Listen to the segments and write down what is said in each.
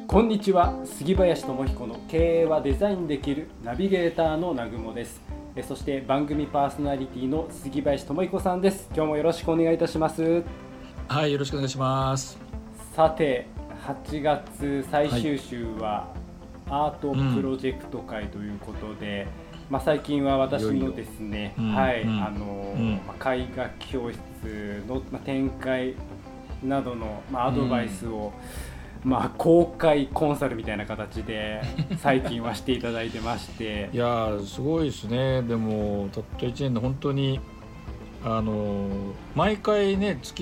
こんにちは、杉林智彦の経営はデザインできるナビゲーターの南雲です。そして番組パーソナリティの杉林智彦さんです。今日もよろしくお願いいたします。 はい、よろしくお願いします。 さて、8月最終週はアートプロジェクト会ということで、最近は私のですね、絵画教室の展開などのアドバイスを公開コンサルみたいな形で最近はしていただいてましていやすごいですね。でもたった1年で本当に毎回ね月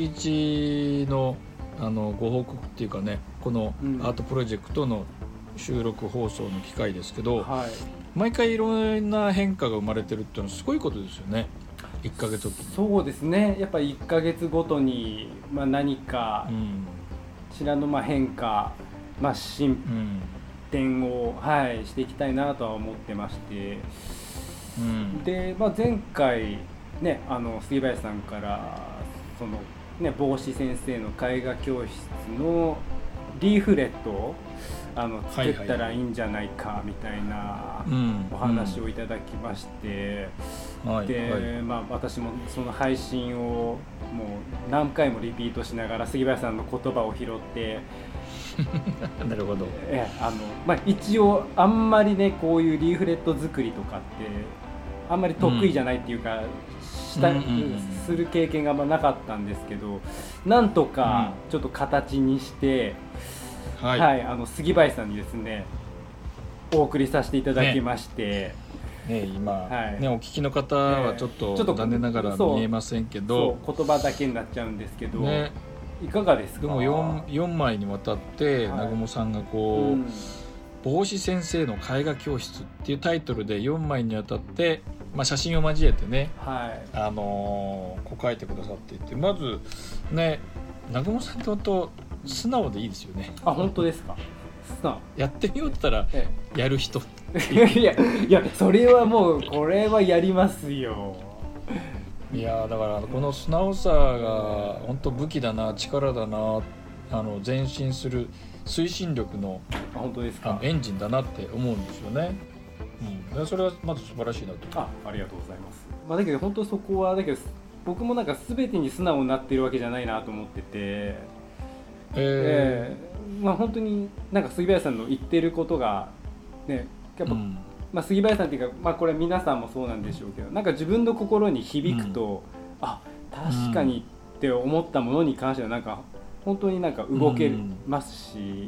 1のご報告っていうかね、このアートプロジェクトの収録放送の機会ですけど、毎回いろんな変化が生まれてるっていうのはすごいことですよね。1ヶ月おきに。 そうですね、やっぱり1ヶ月ごとに何かこちらの変化、進展を、していきたいなとは思ってまして、で、前回ね、杉林さんからその、帽子先生の絵画教室のリーフレットを作ったらいいんじゃないかみたいなお話をいただきまして、で、私もその配信をもう何回もリピートしながら杉林さんの言葉を拾ってなるほど。 一応あんまりねこういうリーフレット作りとかってあんまり得意じゃないっていうか、する経験がなかったんですけど、なんとかちょっと形にして、杉林さんにですねお送りさせていただきまして、 今、お聞きの方はちょっと残念ながら見えませんけど、 言葉だけになっちゃうんですけど、いかがですか？ でも 4枚にわたって南雲さんが帽子先生の絵画教室っていうタイトルで4枚にわたって、写真を交えてね、こう書いてくださっていて、まずね南雲さんって本当素直でいいですよね。 本当ですか？ やってみようって言ったらやる人いやそれはもうこれはやりますよ。 いやだからこの素直さが本当武器だな、力だな、前進する推進力の本当ですか？ エンジンだなって思うんですよね。それはまず素晴らしいなと。 ありがとうございます。だけど本当そこは僕も全てに素直になってるわけじゃないなと思ってて、本当に杉林さんの言ってることがね、やっぱ、杉林さんっていうか、これ皆さんもそうなんでしょうけど、自分の心に響くと、確かにって思ったものに関しては本当に動けますし、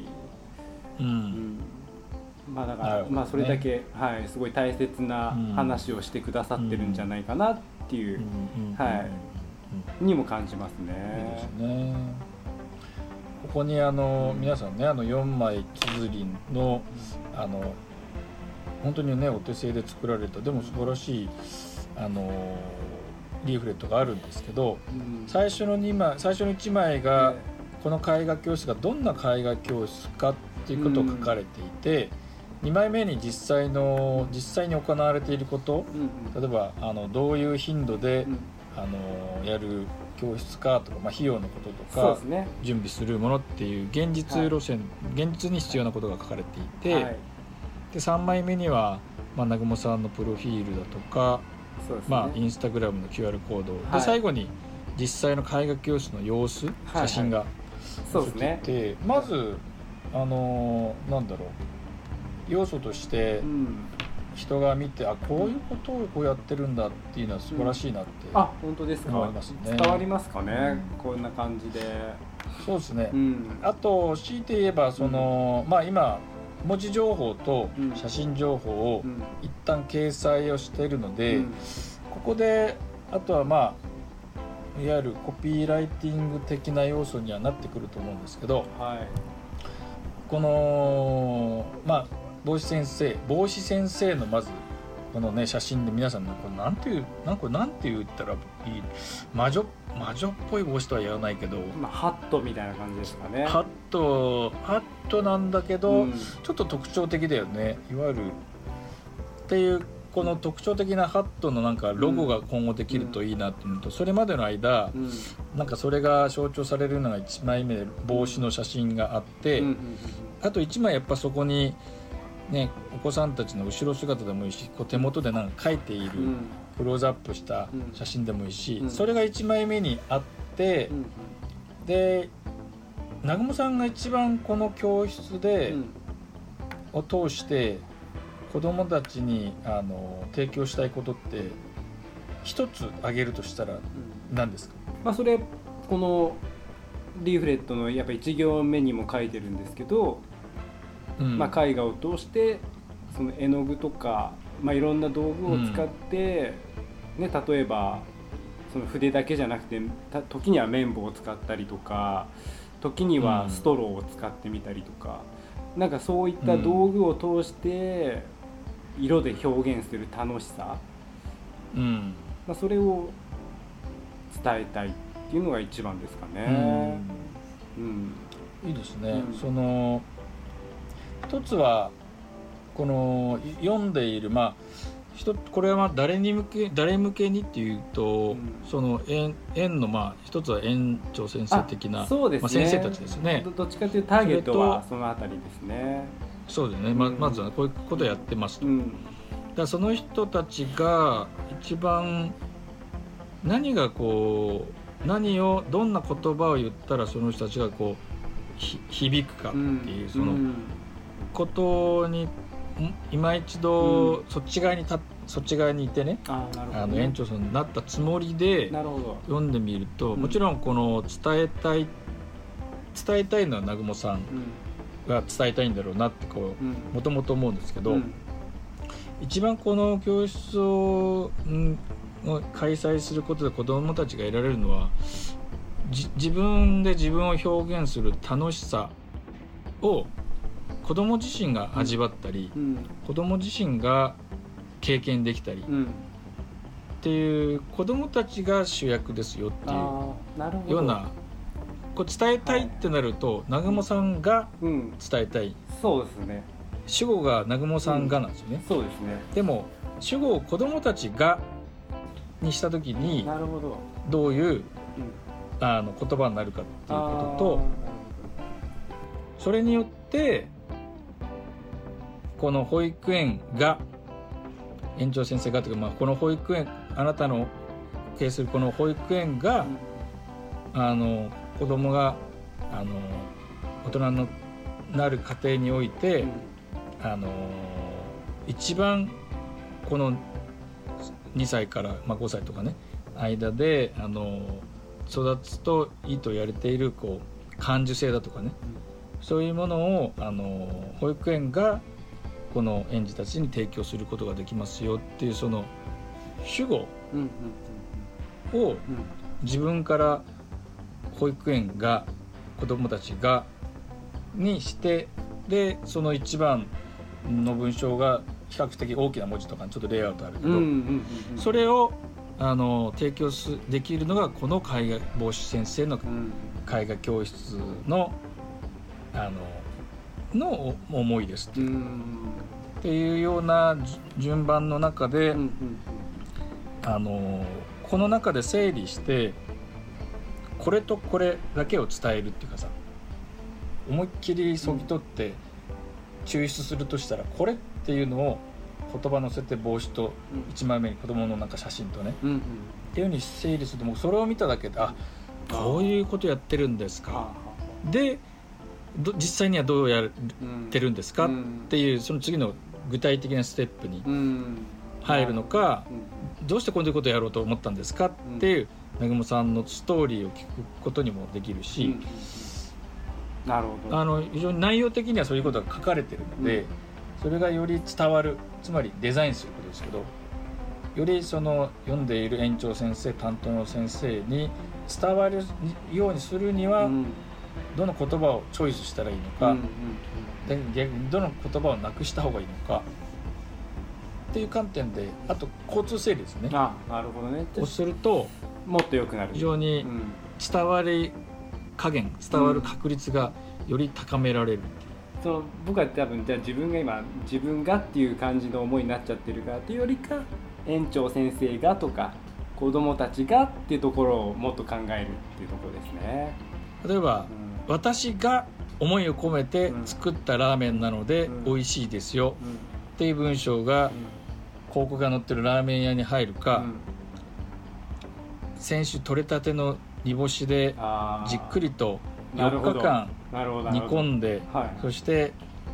だからそれだけ、すごい大切な話をしてくださってるんじゃないかなっていう、にも感じますね。 いいですね。ここに皆さんね4枚綴りの本当にねお手製で作られたでも素晴らしいリーフレットがあるんですけど、最初の1枚がこの絵画教室がどんな絵画教室かっていうことを書かれていて、2枚目に実際に行われていること、例えばどういう頻度でやる教室かとか、費用のこととか、準備するものっていう現実路線、現実に必要なことが書かれていて、で3枚目には南雲さんのプロフィールだとか、インスタグラムの QR コード、で最後に実際の絵画教室の様子、写真が写っていて、まずなんだろう、要素として人が見てこういうことをこうやってるんだっていうのは素晴らしいなって本当ですか？ 思いますね。 伝わりますかね、こんな感じで。 そうですね、あと強いて言えば今文字情報と写真情報を一旦掲載をしているので、ここであとはいわゆるコピーライティング的な要素にはなってくると思うんですけど、この帽子先生のまずこの写真で皆さんこれなんて言ったらいい、魔女っぽい帽子とは言わないけど、 ハットみたいな感じですかね。 ハットなんだけど、ちょっと特徴的だよね。いわゆるっていうこの特徴的なハットのロゴが今後できるといいなっていうのと、それまでの間、それが象徴されるのが1枚目で帽子の写真があって、 あと1枚やっぱそこにね、お子さんたちの後ろ姿でもいいし、こう手元でなんか描いているクローズアップした写真でもいいし、それが1枚目にあって、で南雲さんが一番この教室で、を通して子どもたちに提供したいことって一つ挙げるとしたら何ですか？ それこのリーフレットのやっぱ1行目にも書いてるんですけど、絵画を通してその絵の具とか、いろんな道具を使って、例えばその筆だけじゃなくて時には綿棒を使ったりとか、時にはストローを使ってみたりとか、なんかそういった道具を通して色で表現する楽しさ、それを伝えたいっていうのが一番ですかね。 いいですね。その一つはこの読んでいる、これは誰向けにっていうと、その園の一つは園長先生的なそうですね、 先生たちですね。 どっちかというとターゲットはそのあたりですね。 そうですね。まずはこういうことをやってますと。だからその人たちが一番何をどんな言葉を言ったらその人たちがこう響くかっていうそのことに今一度そっち側にいてね、園長さんになったつもりで読んでみると、もちろんこの伝えたいのは南雲さんが伝えたいんだろうなってもともと思うんですけど、一番この教室を開催することで子どもたちが得られるのは自分で自分を表現する楽しさを子ども自身が味わったり、子ども自身が経験できたり、っていう子どもたちが主役ですよっていうようなこう伝えたいってなると、南雲さんが伝えたい、 そうですね、 主語が南雲さんがなんですよね。 そうですね。 でも主語を子どもたちがにした時にどういう言葉になるかっていうことと、それによってこの保育園が園長先生がというか、この保育園、あなたの経営するこの保育園が、子供が大人になる過程において、一番この2歳から5歳とかね間で育つといいと言われている感受性だとかね、そういうものを保育園がこの園児たちに提供することができますよっていうその主語を自分から保育園が子どもたちがにして、でその一番の文章が比較的大きな文字とかちょっとレイアウトあるけど、それを提供できるのがこの絵画帽子先生の絵画教室のの思いですっていうような順番の中で、この中で整理してこれとこれだけを伝えるっていうかさ、思いっきりそぎ取って抽出するとしたら、これっていうのを言葉載せて帽子と1枚目に子供のなんか写真とね、っていう風に整理すると、もうそれを見ただけでこういうことやってるんですか、で実際にはどうやってるんですかっていう、その次の具体的なステップに入るのか、どうしてこういうことをやろうと思ったんですかっていう南雲さんのストーリーを聞くことにもできるし、 なるほど、 非常に内容的にはそういうことが書かれてるので、それがより伝わる、つまりデザインすることですけど、よりその読んでいる園長先生、担当の先生に伝わるようにするには、どの言葉をチョイスしたらいいのか、で逆にどの言葉をなくした方がいいのかっていう観点で、あと交通整理ですね。 なるほどね。 をするともっと良くなる。 非常に伝わり加減、伝わる確率がより高められる。 僕は多分じゃあ自分がっていう感じの思いになっちゃってるからっていうよりか、園長先生がとか子どもたちがっていうところをもっと考えるっていうところですね。 例えば、私が思いを込めて作ったラーメンなので美味しいですよっていう文章が広告が載ってるラーメン屋に入るか、先週取れたての煮干しでじっくりと4日間煮込んで、そして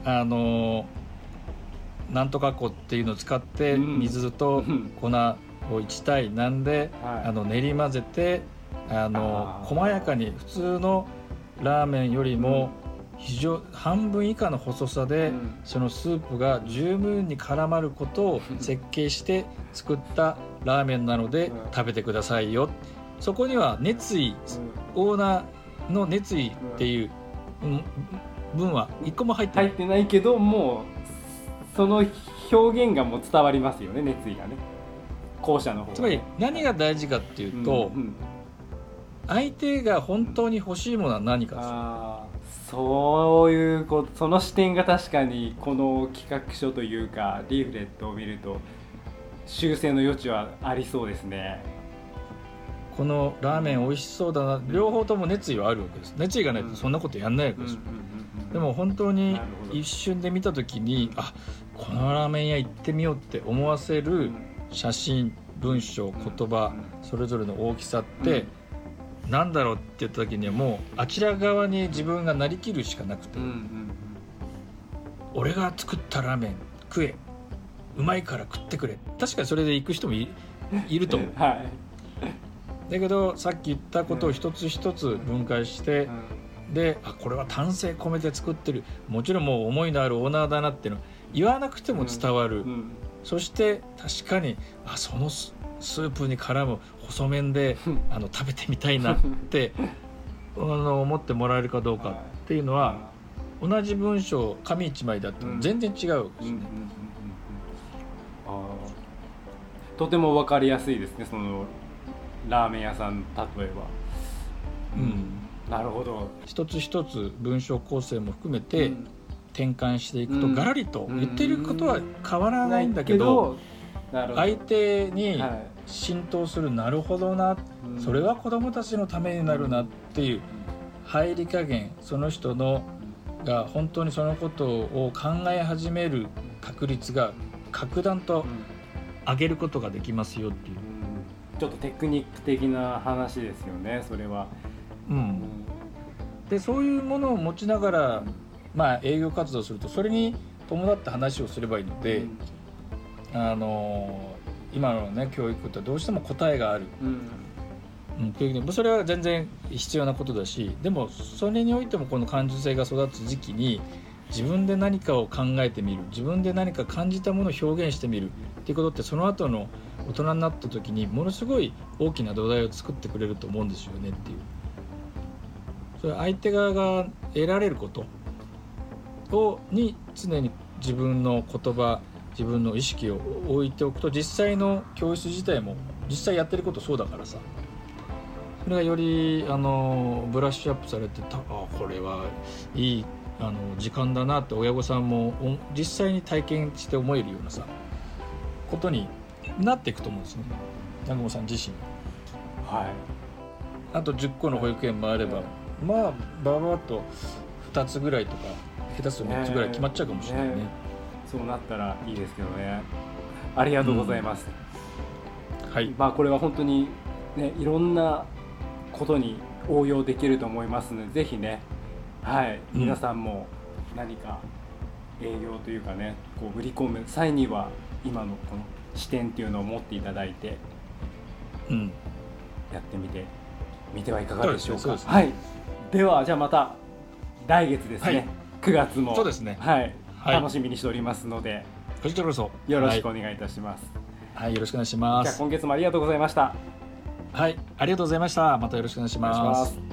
なんとか粉っていうのを使って水と粉を1対何で練り混ぜて細やかに普通のラーメンよりも半分以下の細さでそのスープが十分に絡まることを設計して作ったラーメンなので食べてくださいよ。そこには熱意、オーナーの熱意っていう文は一個も入ってないけど、もうその表現がもう伝わりますよね、熱意がね、後者の方が。 つまり何が大事かっていうと、相手が本当に欲しいものは何かです。 そういうこと、その視点が確かにこの企画書というかリーフレットを見ると修正の余地はありそうですね。 このラーメン美味しそうだな、両方とも熱意はあるわけです。熱意がないとそんなことやんないわけですよ。でも本当に一瞬で見た時にこのラーメン屋行ってみようって思わせる写真、文章、言葉それぞれの大きさってなんだろうって言った時にはもうあちら側に自分がなりきるしかなくて、俺が作ったラーメン食え、うまいから食ってくれ、確かにそれで行く人も いると思う、だけどさっき言ったことを一つ一つ分解して、でこれは丹精込めて作ってる、もちろんもう思いのあるオーナーだなっていうの言わなくても伝わる、そして確かにそのスープに絡む細麺で食べてみたいなって思ってもらえるかどうかっていうのは同じ文章紙一枚だっても全然違うですね。 とても分かりやすいですね、そのラーメン屋さん例えば。なるほど。 一つ一つ文章構成も含めて転換していくとガラリと言ってることは変わらないんだけど、相手に浸透する、なるほどな、それは子どもたちのためになるなっていう入り加減、その人のが本当にそのことを考え始める確率が格段と上げることができますよっていう、 ちょっとテクニック的な話ですよね、それは。 でそういうものを持ちながら、営業活動するとそれに伴った話をすればいいので、今のね教育ってどうしても答えがある、それは全然必要なことだし、でもそれにおいてもこの感受性が育つ時期に自分で何かを考えてみる、自分で何か感じたものを表現してみるっていうことって、その後の大人になった時にものすごい大きな土台を作ってくれると思うんですよねっていう、それ相手側が得られることに常に自分の言葉、自分の意識を置いておくと、実際の教室自体も実際やってることそうだからさ、それがよりブラッシュアップされてこれはいい時間だなって親御さんも実際に体験して思えるようなさことになっていくと思うんですね、南雲さん自身。あと10個の保育園もあれば、ババッと2つぐらいとか下手すると3つぐらい決まっちゃうかもしれないね。 そうなったらいいですけどね。ありがとうございます。これは本当にね、いろんなことに応用できると思いますので、ぜひね、皆さんも何か営業というかね、こう売り込む際には今のこの視点っていうのを持っていただいて、やってみてはいかがでしょうか。ではじゃあまた来月ですね、9月もそうですね、 楽しみにしておりますので、 こちらこそよろしくお願いいたします。 よろしくお願いします。 じゃあ今月もありがとうございました。 ありがとうございました。またよろしくお願いします。